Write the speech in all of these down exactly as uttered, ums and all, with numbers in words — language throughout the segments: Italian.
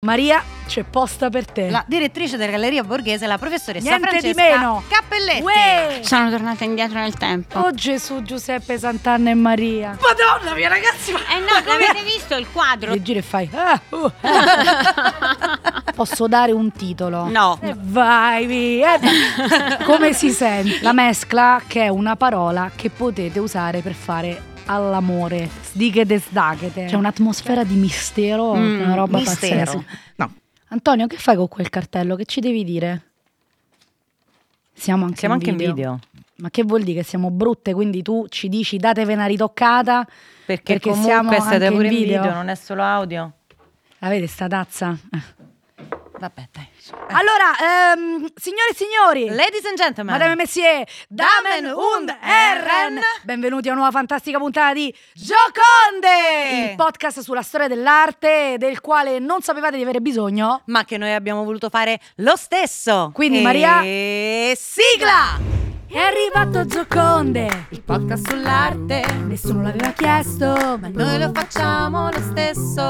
Maria, c'è posta per te. La direttrice della Galleria Borghese, la professoressa Niente Francesca di meno. Cappelletti. Uè. Sono tornata indietro nel tempo. Oh Gesù, Giuseppe, Sant'Anna e Maria. Madonna mia, ragazzi, ma Eh no, l'avete visto il quadro? e giri e fai ah, uh. Posso dare un titolo? No. E vai via. Come si sente? La mescla, che è una parola che potete usare per fare all'amore. Sdichete sdachete. C'è un'atmosfera di mistero, Mm, una roba Mistero. pazzesca. No, Antonio, che fai con quel cartello? Che ci devi dire? Siamo anche, siamo in, anche video. in video. Ma che vuol dire che siamo brutte? Quindi tu ci dici datevi una ritoccata? Perché, Perché comunque siamo state anche pure in in video. video, non è solo audio. Avete sta tazza? Eh. Vabbè, dai. Allora, ehm, signore e signori, Ladies and gentlemen, Madame e Messieurs, Damen und Herren, benvenuti a una nuova fantastica puntata di Gioconde, il podcast sulla storia dell'arte del quale non sapevate di avere bisogno. ma che noi abbiamo voluto fare lo stesso. Quindi, e... Maria, sigla! È arrivato Gioconde, Il podcast sull'arte, nessuno l'aveva chiesto, ma noi lo facciamo lo stesso.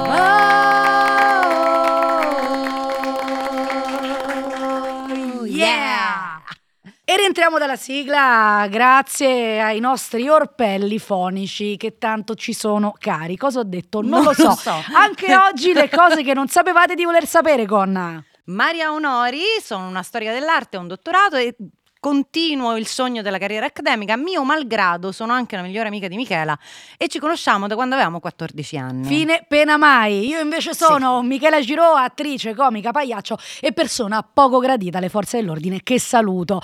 Oh, yeah! E rientriamo dalla sigla grazie ai nostri orpelli fonici che tanto ci sono cari. Cosa ho detto? Non, Non lo, so. lo so. Anche oggi le cose che non sapevate di voler sapere con Maria Onori, sono una storica dell'arte, ho un dottorato e continuo il sogno della carriera accademica. Mio malgrado sono anche la migliore amica di Michela e ci conosciamo da quando avevamo quattordici anni. Fine pena mai. Io invece sono Michela Giraud, attrice, comica, pagliaccio e persona poco gradita alle forze dell'ordine che saluto.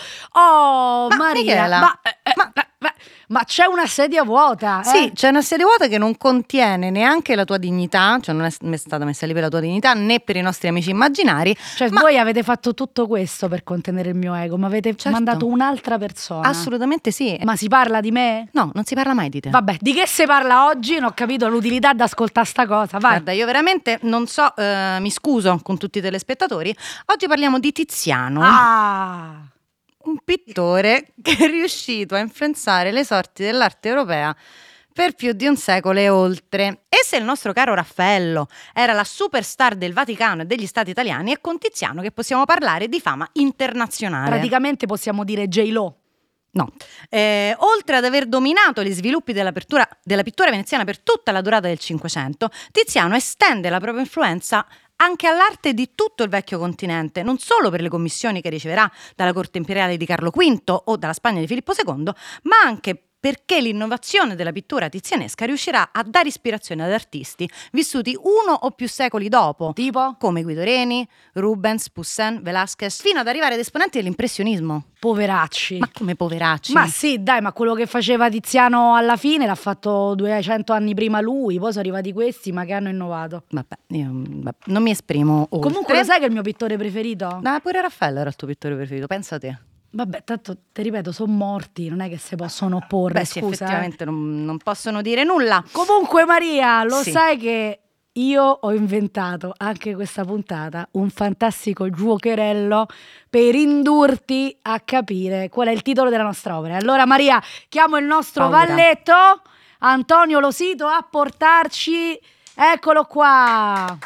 Oh Ma, Maria, Michela, ma, eh, eh, ma- ma- ma- ma c'è una sedia vuota. eh? Sì, c'è una sedia vuota che non contiene neanche la tua dignità, cioè non è m- stata messa lì per la tua dignità né per i nostri amici immaginari. Cioè ma voi avete fatto tutto questo per contenere il mio ego, ma avete Certo. mandato un'altra persona. assolutamente sì. Ma si parla di me? No, non si parla mai di te. Vabbè, di che si parla oggi? Non ho capito l'utilità di ascoltare sta cosa, vai. Guarda, io veramente non so, eh, mi scuso con tutti i telespettatori. Oggi parliamo di Tiziano, Ah! un pittore che è riuscito a influenzare le sorti dell'arte europea per più di un secolo e oltre. E se il nostro caro Raffaello era la superstar del Vaticano e degli Stati italiani, è con Tiziano che possiamo parlare di fama internazionale. Praticamente possiamo dire J-Lo. No, eh, oltre ad aver dominato gli sviluppi della, pittura- della pittura veneziana per tutta la durata del Cinquecento, Tiziano estende la propria influenza anche all'arte di tutto il vecchio continente, non solo per le commissioni che riceverà dalla corte imperiale di Carlo quinto o dalla Spagna di Filippo secondo, ma anche perché l'innovazione della pittura tizianesca riuscirà a dare ispirazione ad artisti vissuti uno o più secoli dopo, Tipo? come Guido Reni, Rubens, Poussin, Velázquez, fino ad arrivare ad esponenti dell'impressionismo. Poveracci. Ma come poveracci? Ma sì, dai, ma quello che faceva Tiziano alla fine l'ha fatto duecento anni prima lui, poi sono arrivati questi, ma che hanno innovato. Vabbè, io vabbè, non mi esprimo oltre. Comunque lo sai che è il mio pittore preferito? No, pure Raffaello era il tuo pittore preferito, pensa te. Vabbè, tanto ti ripeto, sono morti, non è che si possono opporre, Beh sì, scusa. eh. effettivamente non, non possono dire nulla. Comunque Maria, lo Sì. sai che io ho inventato anche questa puntata un fantastico giocherello per indurti a capire qual è il titolo della nostra opera. Allora Maria, chiamo il nostro Paura. valletto, Antonio Losito, a portarci, eccolo qua.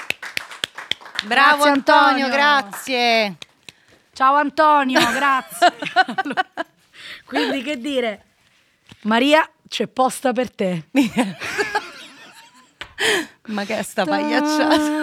Bravo Grazie, Antonio, Antonio. grazie. Ciao Antonio, grazie. Quindi che dire, Maria, c'è posta per te. Ma che è sta pagliacciata?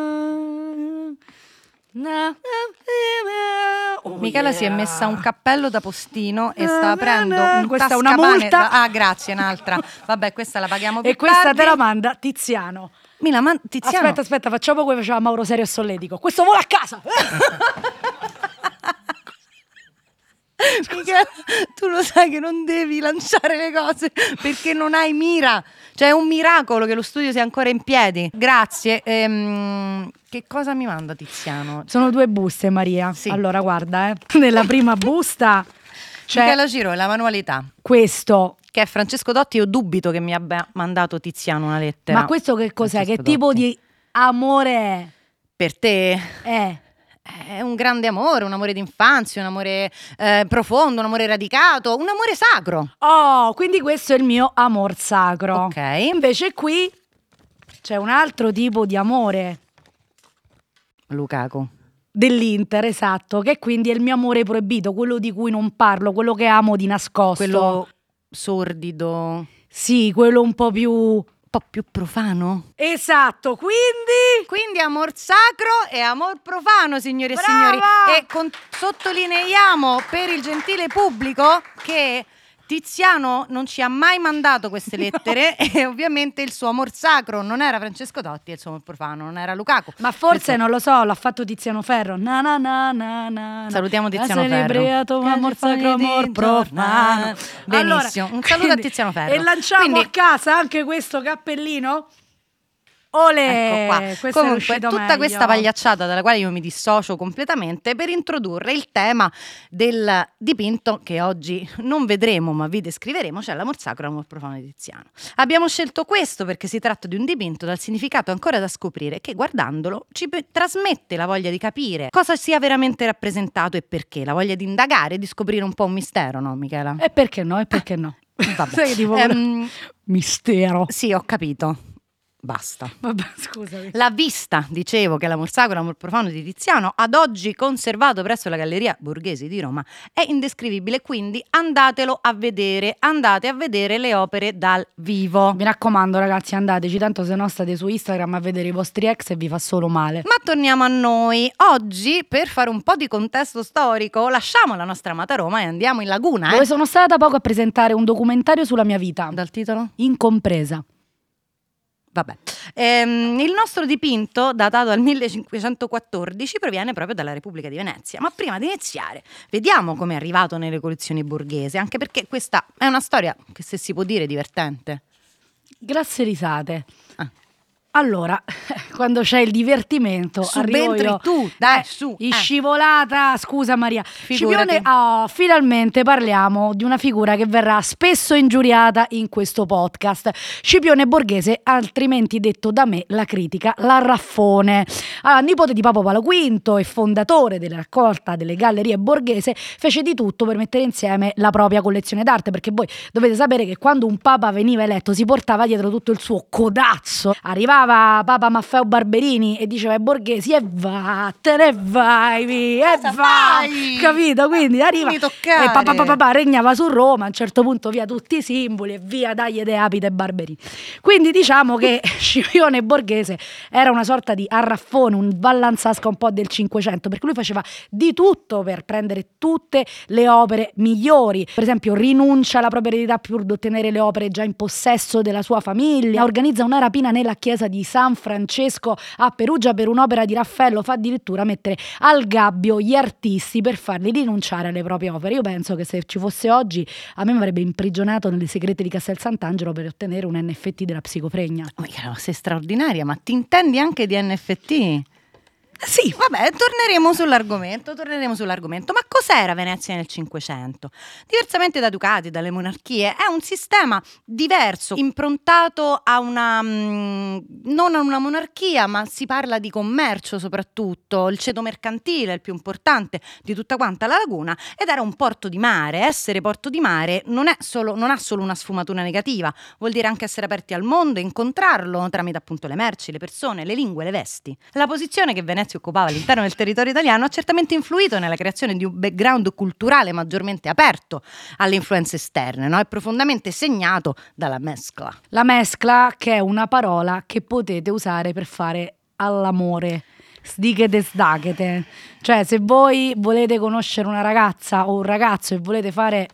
Oh, Michela si è yeah. messa un cappello da postino e sta aprendo un Questa è una tascapane multa. da- Ah, grazie, un'altra. Vabbè, questa la paghiamo più E questa tardi. te la manda Tiziano. Mi la man- Tiziano. Aspetta, aspetta, facciamo come faceva Mauro Serio e Solletico. Questo vola a casa. Michela, tu lo sai che non devi lanciare le cose perché non hai mira. Cioè è un miracolo che lo studio sia ancora in piedi. Grazie. Ehm, che cosa mi manda Tiziano? Sono due buste, Maria. Sì. Allora, guarda, eh. Nella prima busta c'è Michela Giro e la manualità. questo. Che è Francesco Dotti. Io dubito che mi abbia mandato Tiziano una lettera. Ma questo che cos'è? Francesco Che tipo Dotti. di amore è? Per te Eh. è un grande amore, un amore d'infanzia, un amore eh, profondo, un amore radicato, un amore sacro. Oh, quindi questo è il mio amor sacro. Ok. Invece qui c'è un altro tipo di amore. Lukaku. Dell'Inter, esatto, che quindi è il mio amore proibito, quello di cui non parlo, quello che amo di nascosto. Quello sordido, sì, quello un po' più un po' più profano. esatto, quindi Quindi amor sacro e amor profano, signori e Brava! signori. E con- sottolineiamo per il gentile pubblico che Tiziano non ci ha mai mandato queste lettere e ovviamente il suo amor sacro non era Francesco Totti e il suo amor profano non era Lukaku. ma forse Questo- non lo so, l'ha fatto Tiziano Ferro. Na na na na na. Salutiamo Tiziano Ha Ferro. celebrato amor sacro, amor profano. Benissimo, un saluto a Tiziano Ferro. E lanciamo Quindi- a casa anche questo cappellino. Olè, Ecco qua. questo è Comunque, uscito tutta meglio. questa pagliacciata dalla quale io mi dissocio completamente per introdurre il tema del dipinto che oggi non vedremo ma vi descriveremo, cioè l'amor sacro e l'amor profano di Tiziano. Abbiamo scelto questo perché si tratta di un dipinto dal significato ancora da scoprire che guardandolo ci pe- trasmette la voglia di capire cosa sia veramente rappresentato e perché, la voglia di indagare, di scoprire un po' un mistero, no Michela? E perché no? E perché no? Vabbè. Sai che tipo Ehm, mistero. sì, ho capito. Basta. Vabbè, scusami. La vista, dicevo, che l'amor sacro e l'amor profano di Tiziano, ad oggi conservato presso la Galleria Borghese di Roma, è indescrivibile, quindi andatelo a vedere, andate a vedere le opere dal vivo. Mi raccomando ragazzi, andateci, tanto se no state su Instagram a vedere i vostri ex e vi fa solo male. Ma torniamo a noi. Oggi, per fare un po' di contesto storico, lasciamo la nostra amata Roma e andiamo in Laguna. Dove Eh? sono stata poco a presentare un documentario sulla mia vita, Dal titolo? Incompresa. Vabbè. Ehm, il nostro dipinto, datato al millecinquecentoquattordici, proviene proprio dalla Repubblica di Venezia. Ma prima di iniziare, vediamo come è arrivato nelle collezioni borghesi, anche perché questa è una storia che, se si può dire, divertente. Grazie risate. Ah. Allora, quando c'è il divertimento, arrivo Subentri io. tu, dai, Eh, su. in eh. scivolata, scusa Maria. Figurati. Scipione, oh, finalmente parliamo di una figura che verrà spesso ingiuriata in questo podcast. Scipione Borghese, altrimenti detto da me, la critica, l'arraffone. Allora, nipote di Papa Paolo V e fondatore della raccolta delle Gallerie Borghese, fece di tutto per mettere insieme la propria collezione d'arte, perché voi dovete sapere che quando un papa veniva eletto si portava dietro tutto il suo codazzo. Arrivava Papa Maffeo Barberini e diceva ai borghesi e vattene, vai via, e Cosa vai, fai? capito? Quindi arriva mi toccare. e papà papà papà regnava su Roma, a un certo punto via tutti i simboli e via dagli ed Apite e Barberini. Quindi diciamo che Scipione Borghese era una sorta di arraffone, un vallanzasca un po' del Cinquecento, perché lui faceva di tutto per prendere tutte le opere migliori. Per esempio rinuncia alla propria eredità pur di ottenere le opere già in possesso della sua famiglia, organizza una rapina nella chiesa di San Francesco a Perugia per un'opera di Raffaello, fa addirittura mettere al gabbio gli artisti per farli rinunciare alle proprie opere. Io penso che se ci fosse oggi a me mi avrebbe imprigionato nelle segrete di Castel Sant'Angelo per ottenere un N F T della psicofregna. Oh, Michela, ma sei straordinaria, ma ti intendi anche di N F T? Sì, Vabbè, torneremo sull'argomento, torneremo sull'argomento. Ma cos'era Venezia nel Cinquecento? Diversamente da ducati, dalle monarchie, è un sistema diverso, improntato a una mh, non a una monarchia, ma si parla di commercio soprattutto. Il ceto mercantile è il più importante di tutta quanta la laguna ed era un porto di mare. Essere porto di mare non è solo, non ha solo una sfumatura negativa, vuol dire anche essere aperti al mondo, incontrarlo tramite appunto le merci, le persone, le lingue, le vesti. La posizione che Venezia occupava all'interno del territorio italiano ha certamente influito nella creazione di un background culturale maggiormente aperto alle influenze esterne, no? È profondamente segnato dalla mescla. la mescla, che è una parola che potete usare per fare all'amore. Sdichete sdachete. Cioè, se voi volete conoscere una ragazza o un ragazzo e volete fare,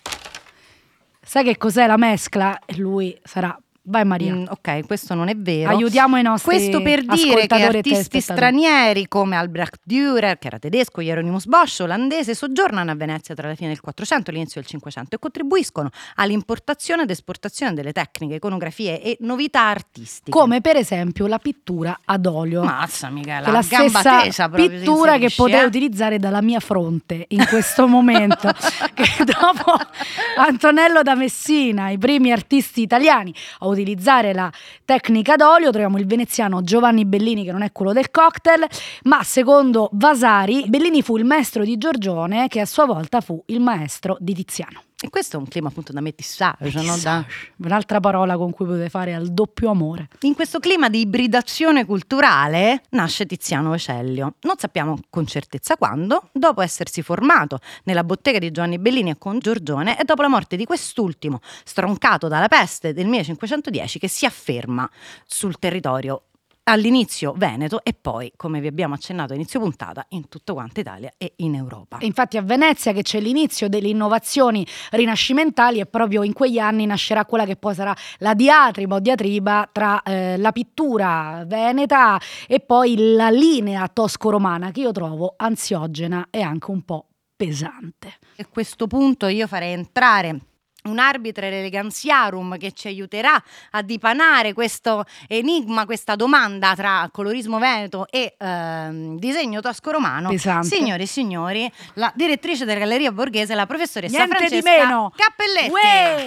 sai che cos'è la mescla? E lui sarà, vai Maria. Mm, ok, questo non è vero. Aiutiamo i nostri Questo per dire che ascoltatori e artisti telespettatori. stranieri come Albrecht Dürer, che era tedesco, Hieronymus Bosch, olandese, soggiornano a Venezia tra la fine del Quattrocento e l'inizio del Cinquecento e contribuiscono all'importazione ed esportazione delle tecniche, iconografie e novità artistiche. Come per esempio la pittura ad olio. Mazza Michela, Che è la gamba stessa tesa proprio si pittura che inserisce, potete eh? utilizzare dalla mia fronte in questo momento. Che dopo Antonello da Messina, i primi artisti italiani a utilizzare la tecnica d'olio, troviamo il veneziano Giovanni Bellini, che non è quello del cocktail, ma secondo Vasari Bellini fu il maestro di Giorgione, che a sua volta fu il maestro di Tiziano. E questo è un clima appunto da métissage, no? Da... un'altra parola con cui potete fare al doppio amore. In questo clima di ibridazione culturale nasce Tiziano Vecellio. Non sappiamo con certezza quando, dopo essersi formato nella bottega di Giovanni Bellini a Congiorgione e dopo la morte di quest'ultimo, stroncato dalla peste del millecinquecentodieci, che si afferma sul territorio all'inizio veneto e poi, come vi abbiamo accennato a inizio puntata, in tutto quanto Italia e in Europa. E infatti a Venezia, che c'è l'inizio delle innovazioni rinascimentali, e proprio in quegli anni nascerà quella che poi sarà la diatriba o diatriba tra eh, la pittura veneta e poi la linea tosco-romana, che io trovo ansiogena e anche un po' pesante. A questo punto io farei entrare un arbitra eleganziarum che ci aiuterà a dipanare questo enigma, questa domanda tra colorismo veneto e ehm, disegno tosco-romano. Pesante. Signori e signori, la direttrice della Galleria Borghese, la professoressa Niente Francesca di meno. Cappelletti. Uè!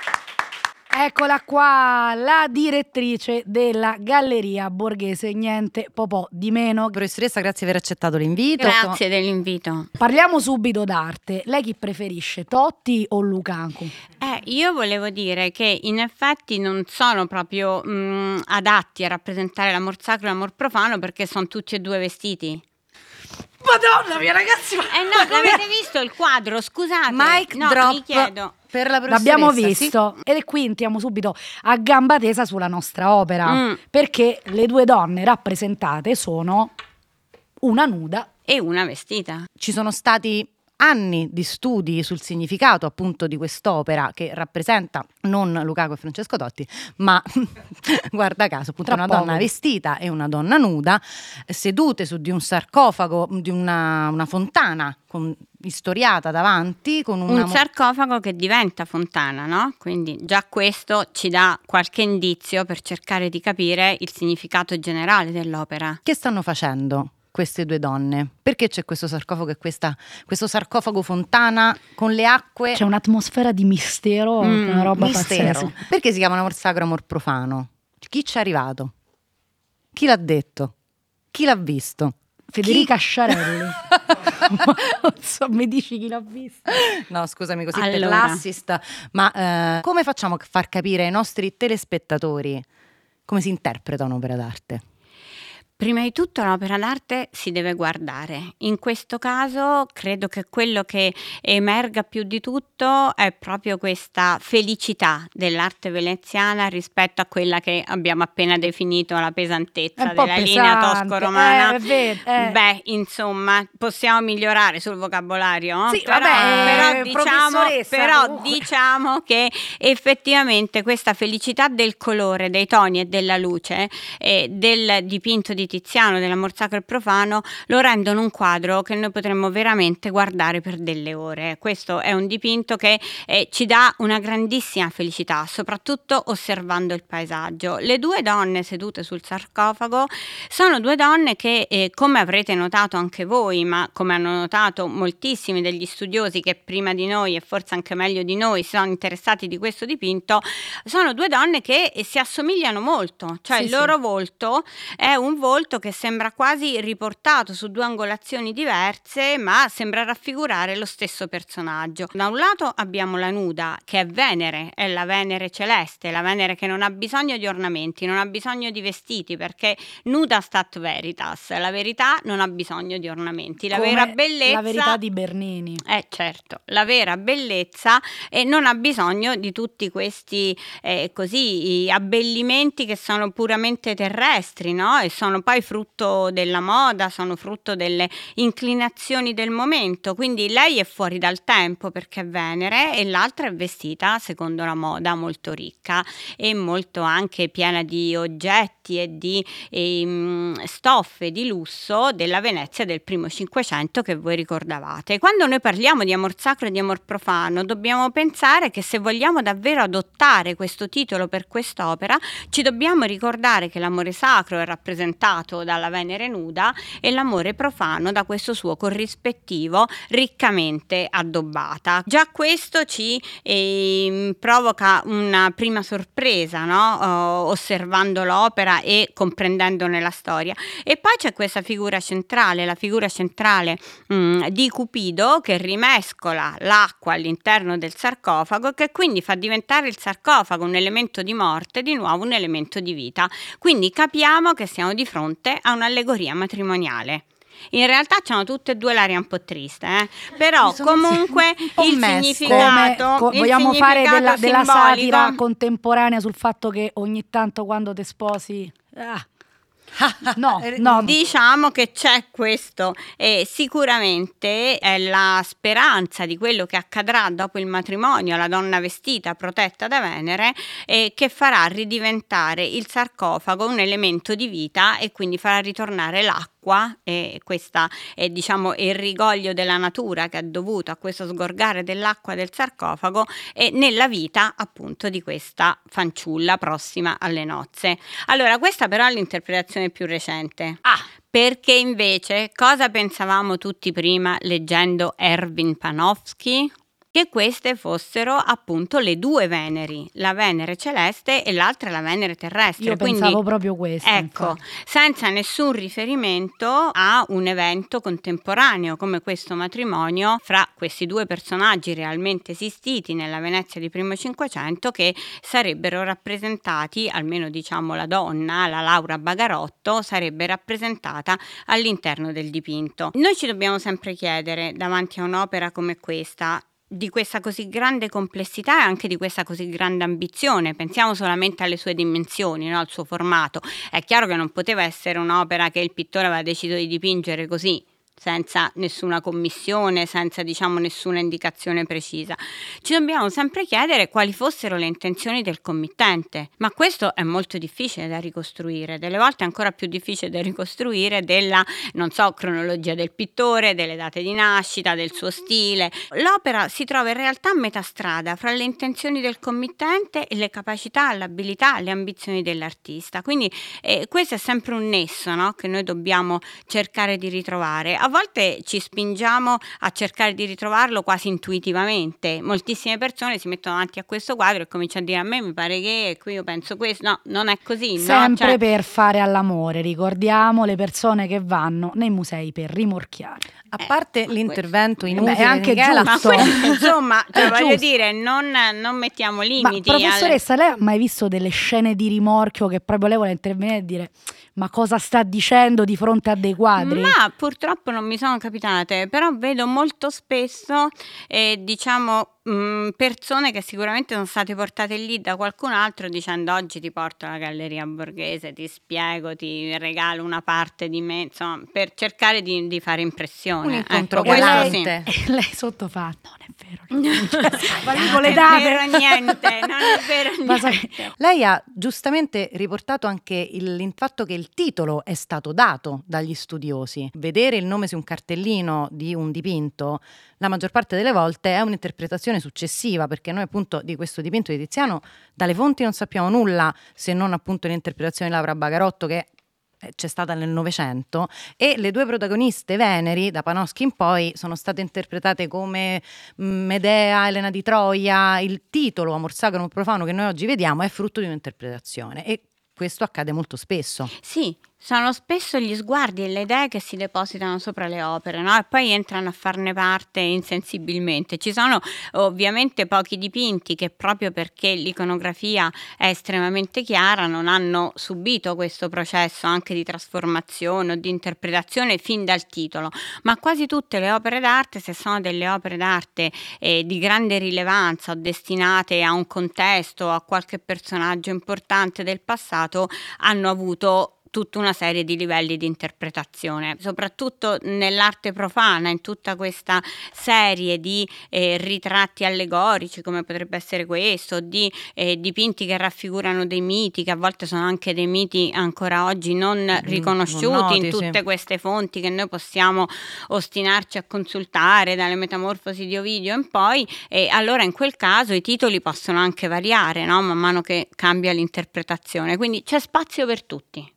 Eccola qua, la direttrice della Galleria Borghese, niente popò di meno. Professoressa, grazie di aver accettato l'invito. Grazie dell'invito. Parliamo subito d'arte. Lei chi preferisce, Totti o Lukaku? Eh, io volevo dire che in effetti non sono proprio mh, adatti a rappresentare l'amor sacro e l'amor profano, perché sono tutti e due vestiti. Madonna mia, ragazzi! Ma Eh no, l'avete visto il quadro? Scusate. Mic no, drop vi chiedo. per la professoressa. L'abbiamo sì. visto, ed è qui entriamo subito a gamba tesa sulla nostra opera, Mm. perché le due donne rappresentate sono una nuda. E una vestita. Ci sono stati anni di studi sul significato appunto di quest'opera, che rappresenta non Lukaku e Francesco Totti, ma guarda caso appunto Tra una poco. donna vestita e una donna nuda, sedute su di un sarcofago, di una, una fontana con, istoriata davanti con una Un sarcofago che diventa fontana, no? Quindi già questo ci dà qualche indizio per cercare di capire il significato generale dell'opera. Che stanno facendo queste due donne? Perché c'è questo sarcofago e questa, questo sarcofago fontana con le acque? C'è un'atmosfera di mistero, Mm, una roba Mistero. pazzesca. Perché si chiama amor sacro, amor profano? Chi ci è arrivato? Chi l'ha detto? Chi l'ha visto? Federica Sciarelli. Non so, mi dici chi l'ha visto? No, scusami, così per Allora. l'assist, ma eh, come facciamo a far capire ai nostri telespettatori come si interpreta un'opera d'arte? Prima di tutto l'opera d'arte si deve guardare. In questo caso credo che quello che emerga più di tutto è proprio questa felicità dell'arte veneziana rispetto a quella che abbiamo appena definito la È pesantezza un po' della linea pesante, tosco-romana. eh, è vero, eh. Beh, insomma, possiamo migliorare sul vocabolario, Sì, però, vabbè, però eh, diciamo, professoressa, però comunque. diciamo che effettivamente questa felicità del colore, dei toni e della luce e del dipinto di Tiziano, dell'amor sacro e profano, lo rendono un quadro che noi potremmo veramente guardare per delle ore. Questo è un dipinto che eh, ci dà una grandissima felicità, soprattutto osservando il paesaggio. Le due donne sedute sul sarcofago sono due donne che, eh, come avrete notato anche voi, ma come hanno notato moltissimi degli studiosi che prima di noi e forse anche meglio di noi si sono interessati di questo dipinto, sono due donne che eh, si assomigliano molto, cioè Sì, il sì. loro volto è un volto che sembra quasi riportato su due angolazioni diverse, ma sembra raffigurare lo stesso personaggio. Da un lato abbiamo la nuda, che è Venere, è la Venere celeste, la Venere che non ha bisogno di ornamenti, non ha bisogno di vestiti, perché nuda stat veritas, la verità non ha bisogno di ornamenti, la Come vera bellezza... La verità di Bernini. Eh certo, la vera bellezza e non ha bisogno di tutti questi eh, così i abbellimenti che sono puramente terrestri, no? E sono poi frutto della moda, sono frutto delle inclinazioni del momento. Quindi lei è fuori dal tempo perché è Venere e l'altra è vestita secondo la moda, molto ricca e molto anche piena di oggetti e di ehm, stoffe di lusso della Venezia del primo Cinquecento che voi ricordavate. Quando noi parliamo di amor sacro e di amor profano, dobbiamo pensare che se vogliamo davvero adottare questo titolo per quest'opera, ci dobbiamo ricordare che l'amore sacro è rappresentato dato dalla Venere nuda e l'amore profano da questo suo corrispettivo riccamente addobbata. Già questo ci eh, provoca una prima sorpresa, no? uh, osservando l'opera e comprendendone la storia. E poi c'è questa figura centrale, la figura centrale mh, di Cupido, che rimescola l'acqua all'interno del sarcofago, che quindi fa diventare il sarcofago un elemento di morte, di nuovo un elemento di vita. Quindi capiamo che siamo di fronte a un'allegoria matrimoniale. In realtà c'hanno tutte e due l'aria un po' triste, eh? Però comunque il significato, Come, co- il vogliamo fare della, della simbolico... satira contemporanea sul fatto che ogni tanto quando ti sposi... Ah. No, no, diciamo che c'è questo e sicuramente è la speranza di quello che accadrà dopo il matrimonio alla donna vestita protetta da Venere e che farà ridiventare il sarcofago un elemento di vita e quindi farà ritornare l'acqua, e questa è diciamo il rigoglio della natura che è dovuto a questo sgorgare dell'acqua del sarcofago e nella vita appunto di questa fanciulla prossima alle nozze. Allora questa però è l'interpretazione più recente. Ah, perché invece cosa pensavamo tutti prima leggendo Erwin Panofsky? Che queste fossero appunto le due Veneri, la Venere celeste e l'altra la Venere terrestre. Io Quindi, pensavo proprio questo. Ecco, infatti. Senza nessun riferimento a un evento contemporaneo come questo matrimonio fra questi due personaggi realmente esistiti nella Venezia di primo Cinquecento, che sarebbero rappresentati, almeno diciamo la donna, la Laura Bagarotto, sarebbe rappresentata all'interno del dipinto. Noi ci dobbiamo sempre chiedere, davanti a un'opera come questa, di questa così grande complessità e anche di questa così grande ambizione. Pensiamo solamente alle sue dimensioni, no? Al suo formato. È chiaro che non poteva essere un'opera che il pittore aveva deciso di dipingere così, senza nessuna commissione, senza diciamo nessuna indicazione precisa. Ci dobbiamo sempre chiedere quali fossero le intenzioni del committente, ma questo è molto difficile da ricostruire, delle volte è ancora più difficile da ricostruire della, non so, cronologia del pittore, delle date di nascita, del suo stile. L'opera si trova in realtà a metà strada fra le intenzioni del committente e le capacità, l'abilità, le ambizioni dell'artista, quindi eh, questo è sempre un nesso, no? Che noi dobbiamo cercare di ritrovare. A volte ci spingiamo a cercare di ritrovarlo quasi intuitivamente. Moltissime persone si mettono davanti a questo quadro e cominciano a dire: a me mi pare che, e qui io penso questo. No, non è così. Sempre no? Cioè... per fare all'amore, ricordiamo le persone che vanno nei musei per rimorchiare. A parte eh, l'intervento inutile, beh, è anche Michela, giusto. Ma questo, insomma, cioè, voglio giusto. dire, non, non mettiamo limiti. Ma professoressa, alle... lei ha mai visto delle scene di rimorchio che proprio lei vuole intervenire e dire: ma cosa sta dicendo di fronte a dei quadri? Ma purtroppo non mi sono capitate, però vedo molto spesso eh, diciamo mh, persone che sicuramente sono state portate lì da qualcun altro dicendo: oggi ti porto alla Galleria Borghese, ti spiego, ti regalo una parte di me, insomma, per cercare di, di fare impressione. Un incontro ecco, galante. E lei sotto fa: non è vero, ma non dico le è date. vero niente, non è vero Ma sai- niente. Lei ha giustamente riportato anche il, il fatto che il titolo è stato dato dagli studiosi. Vedere il nome su un cartellino di un dipinto la maggior parte delle volte è un'interpretazione successiva, perché noi appunto di questo dipinto di Tiziano dalle fonti non sappiamo nulla, se non appunto l'interpretazione di Laura Bagarotto che c'è stata nel Novecento, e le due protagoniste Veneri da Panofsky in poi sono state interpretate come Medea, Elena di Troia. Il titolo Amor sacro, amor profano che noi oggi vediamo è frutto di un'interpretazione e questo accade molto spesso. Sì, sono spesso gli sguardi e le idee che si depositano sopra le opere, no? E poi entrano a farne parte insensibilmente. Ci sono ovviamente pochi dipinti che, proprio perché l'iconografia è estremamente chiara, non hanno subito questo processo anche di trasformazione o di interpretazione fin dal titolo, ma quasi tutte le opere d'arte, se sono delle opere d'arte eh, di grande rilevanza o destinate a un contesto o a qualche personaggio importante del passato, hanno avuto tutta una serie di livelli di interpretazione, soprattutto nell'arte profana, in tutta questa serie di eh, ritratti allegorici come potrebbe essere questo, di eh, dipinti che raffigurano dei miti, che a volte sono anche dei miti ancora oggi non mm, riconosciuti non noti, in tutte sì. queste fonti che noi possiamo ostinarci a consultare, dalle Metamorfosi di Ovidio in poi, e allora in quel caso i titoli possono anche variare, no? Man mano che cambia l'interpretazione, quindi c'è spazio per tutti.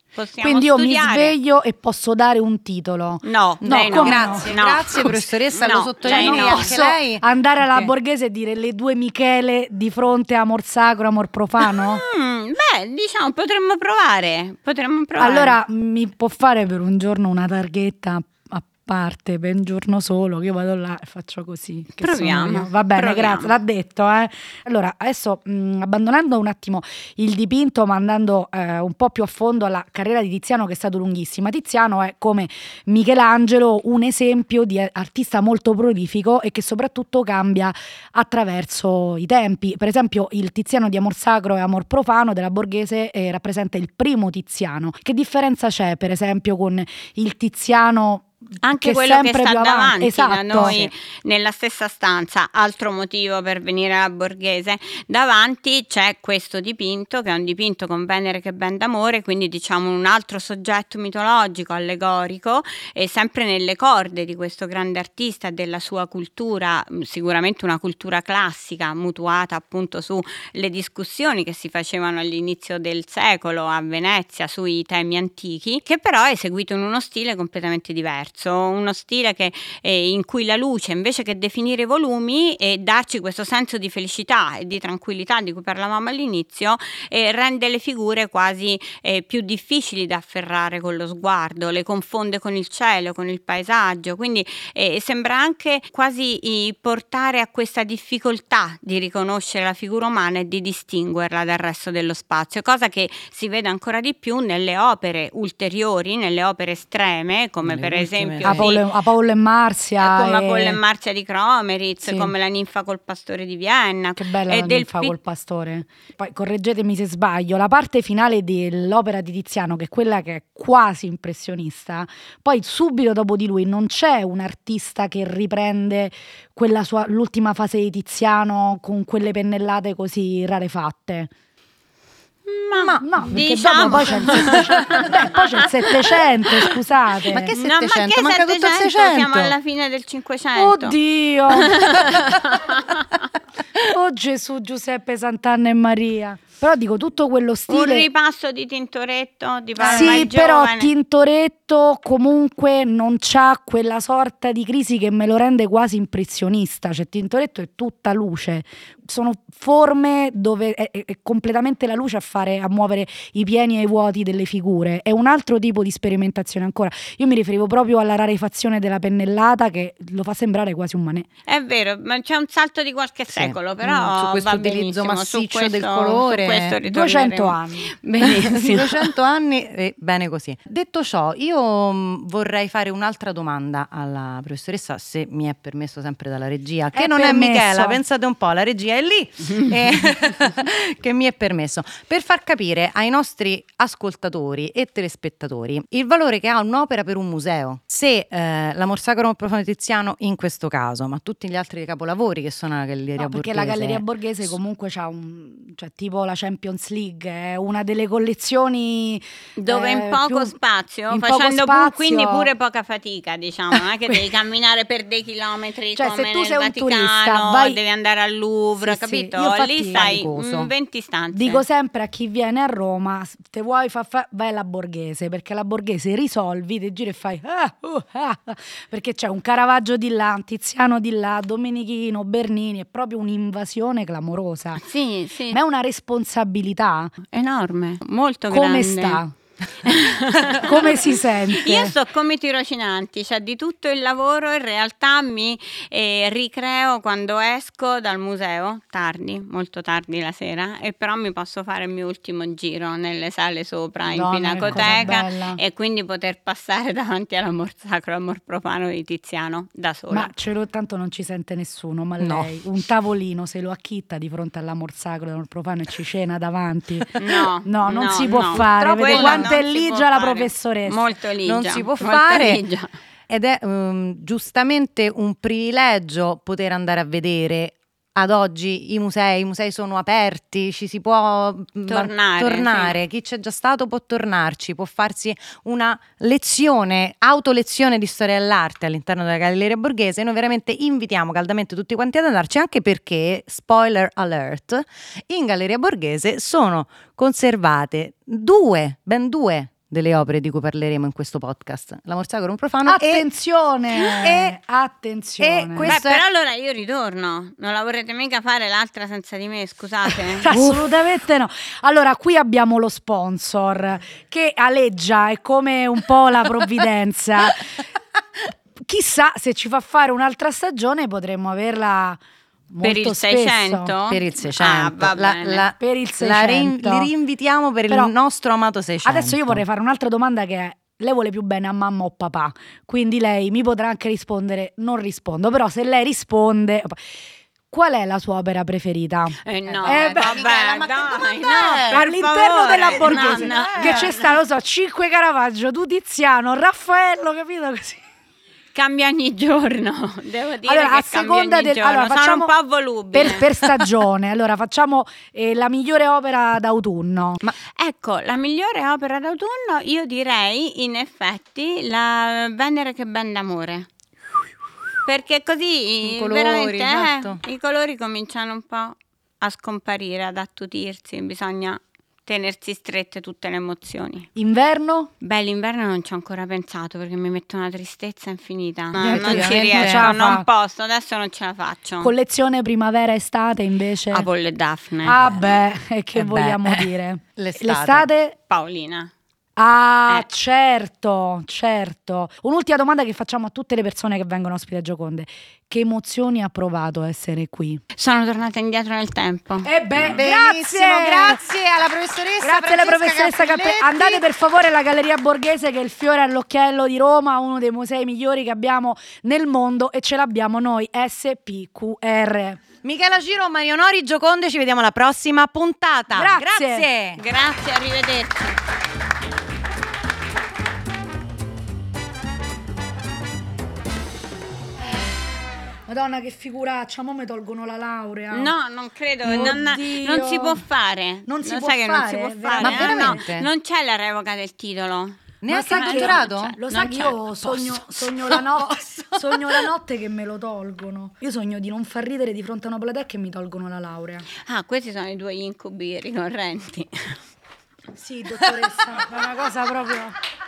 possiamo Quindi io studiare. mi sveglio e posso dare un titolo. No, No, lei no. come Grazie, no. grazie professoressa, No, lo sottolinei lei no. anche Posso lei. andare alla Ok. Borghese e dire le due Michele di fronte a amor sacro, amor profano? Mm, beh, diciamo, potremmo provare. Potremmo provare. Allora mi può fare per un giorno una targhetta a parte, per un giorno solo, che io vado là e faccio così. Che sono Proviamo, io. Va bene, proviamo. grazie, l'ha detto. Eh. Allora, adesso mh, abbandonando un attimo il dipinto, ma andando eh, un po' più a fondo alla carriera di Tiziano, che è stato lunghissima. Tiziano è, come Michelangelo, un esempio di artista molto prolifico e che soprattutto cambia attraverso i tempi. Per esempio, il Tiziano di Amor Sacro e Amor Profano della Borghese eh, rappresenta il primo Tiziano. Che differenza c'è, per esempio, con il Tiziano anche che quello che sempre sta più avanti? davanti Esatto. da noi Sì. nella stessa stanza, altro motivo per venire alla Borghese. Davanti c'è questo dipinto, che è un dipinto con Venere che ben d'amore, quindi diciamo un altro soggetto mitologico, allegorico, e sempre nelle corde di questo grande artista e della sua cultura, sicuramente una cultura classica mutuata appunto sulle discussioni che si facevano all'inizio del secolo a Venezia sui temi antichi, che però è eseguito in uno stile completamente diverso. Uno stile che, eh, in cui la luce, invece che definire i volumi e darci questo senso di felicità e di tranquillità di cui parlavamo all'inizio, eh, rende le figure quasi eh, più difficili da afferrare con lo sguardo, le confonde con il cielo, con il paesaggio, quindi eh, sembra anche quasi eh, portare a questa difficoltà di riconoscere la figura umana e di distinguerla dal resto dello spazio, cosa che si vede ancora di più nelle opere ulteriori, nelle opere estreme, come Nelle per ultime, esempio Apollo, Apollo e Marzia. come e- Apollo e Marzia di Kromeritz, Sì. come la ninfa col pastore di Vienna. Che bella e la del ninfa pi- col pastore. Poi correggetemi se sbaglio, la parte finale dell'opera di Tiziano, che è quella che è quasi impressionista, poi subito dopo di lui non c'è un artista che riprende quella sua, l'ultima fase di Tiziano con quelle pennellate così rarefatte. Ma, No, perché diciamo dopo poi c'è il Settecento. Beh, poi c'è il Settecento, scusate. Ma che No, ma settecento? che Manca tutto il settecento? seicento. Siamo alla fine del cinquecento. Oddio! Oh Gesù, Giuseppe, Sant'Anna e Maria. Però dico, tutto quello Un stile... ripasso di Tintoretto, di Palma Sì, il però Giovane. Tintoretto comunque non c'ha quella sorta di crisi che me lo rende quasi impressionista. Cioè Tintoretto è tutta luce, sono forme dove è, è- è completamente la luce a fare, a muovere i pieni e i vuoti delle figure. È un altro tipo di sperimentazione ancora. Io mi riferivo proprio alla rarefazione della pennellata, che lo fa sembrare quasi un Manet. È vero, ma c'è un salto di qualche Sì. secolo, Mm, però su questo va utilizzo benissimo, su massiccio questo- del colore. su questo duecento ritorneremo. anni. Benissimo. duecento anni e bene così. Detto ciò, io mh, vorrei fare un'altra domanda alla professoressa, se mi è permesso, sempre dalla regia, che È non permesso. è Michela, pensate un po', la regia è lì, eh, che mi è permesso, per far capire ai nostri ascoltatori e telespettatori il valore che ha un'opera per un museo. Se eh, l'Amor Sacro Profano di Tiziano in questo caso, ma tutti gli altri capolavori che sono alla Galleria No, perché Borghese. la Galleria Borghese comunque c'ha un, cioè tipo la Champions League, è una delle collezioni Dove eh, in poco più- spazio, in poco facendo pu- spazio- quindi pure poca fatica, diciamo, non è che devi camminare per dei chilometri Cioè, come se tu nel sei un Vaticano, turista, vai- devi andare al Louvre, Sì, sì. capito? Io infatti- Lì stai Faticoso. in venti stanze. Dico sempre a chi viene a Roma, te vuoi fa, fa- vai alla Borghese, perché alla Borghese risolvi, ti giri e fai ah, uh, ah, ah, perché c'è un Caravaggio di là, un Tiziano di là, Domenichino, Bernini, è proprio un'invasione clamorosa. Sì, sì, Ma è una responsabilità. enorme, molto Come grande. sta? Come si sente? Io sto come i tirocinanti, cioè di tutto il lavoro in realtà mi eh, ricreo quando esco dal museo, tardi, molto tardi la sera, e però mi posso fare il mio ultimo giro nelle sale sopra in Madonna, che cosa Pinacoteca bella. e quindi poter passare davanti all'Amor Sacro e Amor Profano di Tiziano da sola. Ma ce lo, tanto non ci sente nessuno, ma No. lei un tavolino se lo acchitta di fronte all'amor sacro e all'amor profano e ci cena davanti. No, No, non no, si può no. fare. Troppo Vede quello quanto è non si può ligia la fare. professoressa. Molto ligia. Non si può molto fare. ligia. Ed è um, giustamente un privilegio poter andare a vedere. Ad oggi i musei, i musei sono aperti, ci si può mm, Tornare, tornare. sì. Chi c'è già stato può tornarci, può farsi una lezione, autolezione di storia dell'arte all'interno della Galleria Borghese. Noi veramente invitiamo caldamente tutti quanti ad andarci, anche perché, spoiler alert, in Galleria Borghese sono conservate due, ben due delle opere di cui parleremo in questo podcast. L'amor sacro, un profano. Attenzione! E, e attenzione! E Beh, questo però è... allora io ritorno, non la vorrete mica fare l'altra senza di me, scusate. Assolutamente no. Allora, qui abbiamo lo sponsor che aleggia, è come un po' la provvidenza. Chissà se ci fa fare un'altra stagione potremmo averla molto Per il spesso. seicento? Per il seicento. Ah, va La- bene. la- Per il la rin- seicento. li rinvitiamo per Però il nostro amato seicento. Adesso io vorrei fare un'altra domanda che è: lei vuole più bene a mamma o papà? Quindi lei mi potrà anche rispondere non rispondo, però se lei risponde, qual è la sua opera preferita? Eh no, Eh, beh, vabbè, Michela, ma che dai, domanda no, è? per All'interno favore, della Borghese no, no. che c'è sta, lo so, cinque Caravaggio, tu Tiziano, Raffaello, capito così? Cambia ogni giorno, devo dire Allora, che a cambia seconda ogni del giorno. allora, Sono facciamo un po' volubile. per, per stagione. Allora, facciamo eh, la migliore opera d'autunno. Ma ecco, la migliore opera d'autunno io direi in effetti la Venere che ben d'amore. Perché così I colori, veramente eh, esatto. i colori cominciano un po' a scomparire, ad attutirsi, bisogna tenersi strette tutte le emozioni. Inverno? Beh, l'inverno non ci ho ancora pensato perché mi mette una tristezza infinita. No, Eh, non ci ovviamente riesco, ce la non fa. posso, adesso non ce la faccio. Collezione primavera-estate invece? Apollo e Daphne. Ah beh, e che Eh beh, vogliamo eh, dire? l'estate. L'estate? Paolina. Ah, Eh. certo, certo. Un'ultima domanda che facciamo a tutte le persone che vengono ospiti a Gioconde. Che emozioni ha provato essere qui? Sono tornata indietro nel tempo. Eh beh, Benissimo, grazie! grazie alla professoressa. Grazie alla Francesca professoressa Cappelletti. Cappelletti. Andate per favore alla Galleria Borghese, che è il fiore all'occhiello di Roma, uno dei musei migliori che abbiamo nel mondo, e ce l'abbiamo noi, S P Q R. Michela Giro, Mario Nori, Gioconde, ci vediamo alla prossima puntata. Grazie. Grazie. Grazie, arrivederci. Madonna, che figuraccia, mo mi tolgono la laurea. No, non credo, Oddio. non, non si può fare. Non si Lo può sai che non fare? si può fare. Ma eh? veramente? No, non c'è la revoca del titolo. Neanche sai il che- dottorato? cioè, Lo non sai che c'è, io non sogno, posso. sogno, la notte, posso. sogno la notte che me lo tolgono. Io sogno di non far ridere di fronte a una platea e che mi tolgono la laurea. Ah, questi sono i due incubi ricorrenti. Sì, dottoressa, è una cosa proprio...